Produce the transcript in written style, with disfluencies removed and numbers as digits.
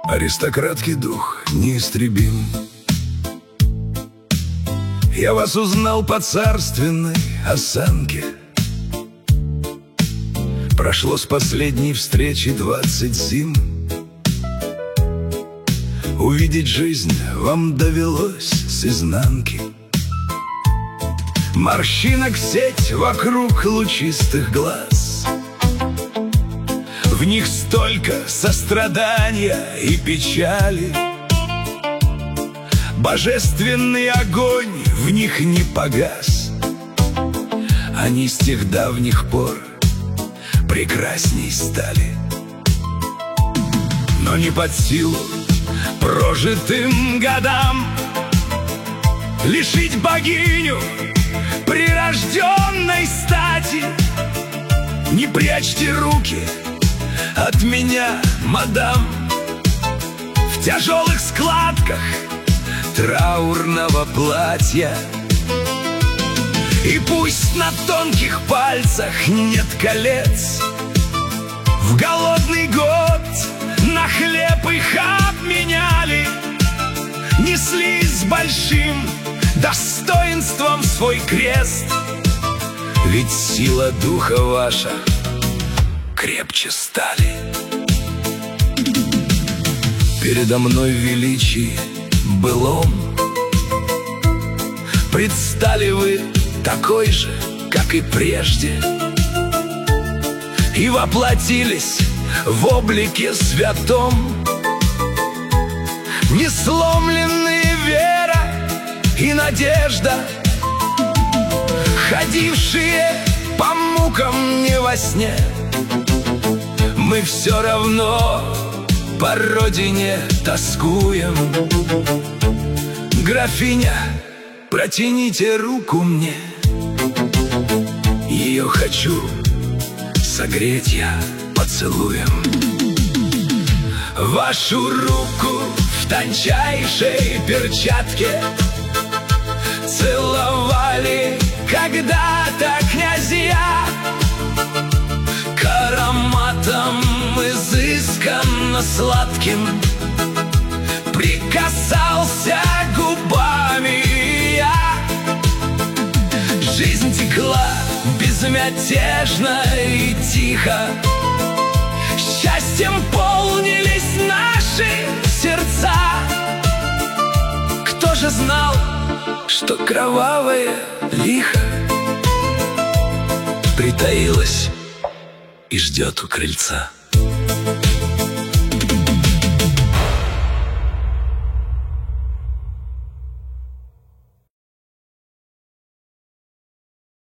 Аристократский дух неистребим. Я вас узнал по царственной осанке. Прошло с последней встречи 20 зим. Увидеть жизнь вам довелось с изнанки. Морщинок сеть вокруг лучистых глаз. В них столько сострадания и печали. Божественный огонь в них не погас. Они с тех давних пор прекрасней стали. Но не под силу прожитым годам лишить богиню прирожденной стати. Не прячьте руки от меня, мадам, в тяжелых складках траурного платья. И пусть на тонких пальцах нет колец, в голодный год на хлеб их обменяли, несли с большим достоинством свой крест. Ведь сила духа ваша крепче стали. Передо мной величие былом предстали вы такой же, как и прежде, и воплотились в облике святом. Несломленные вера и надежда, ходившие по мукам не во сне. Мы все равно по родине тоскуем. Графиня, протяните руку мне, ее хочу согреть я поцелуем. Вашу руку в тончайшей перчатке целовали когда-то князья. К ароматам изысканно сладким прикасался губами я. Жизнь текла безмятежно и тихо, счастьем полнились наши сердца. Кто же знал, что кровавое лихо притаилось и ждет у крыльца?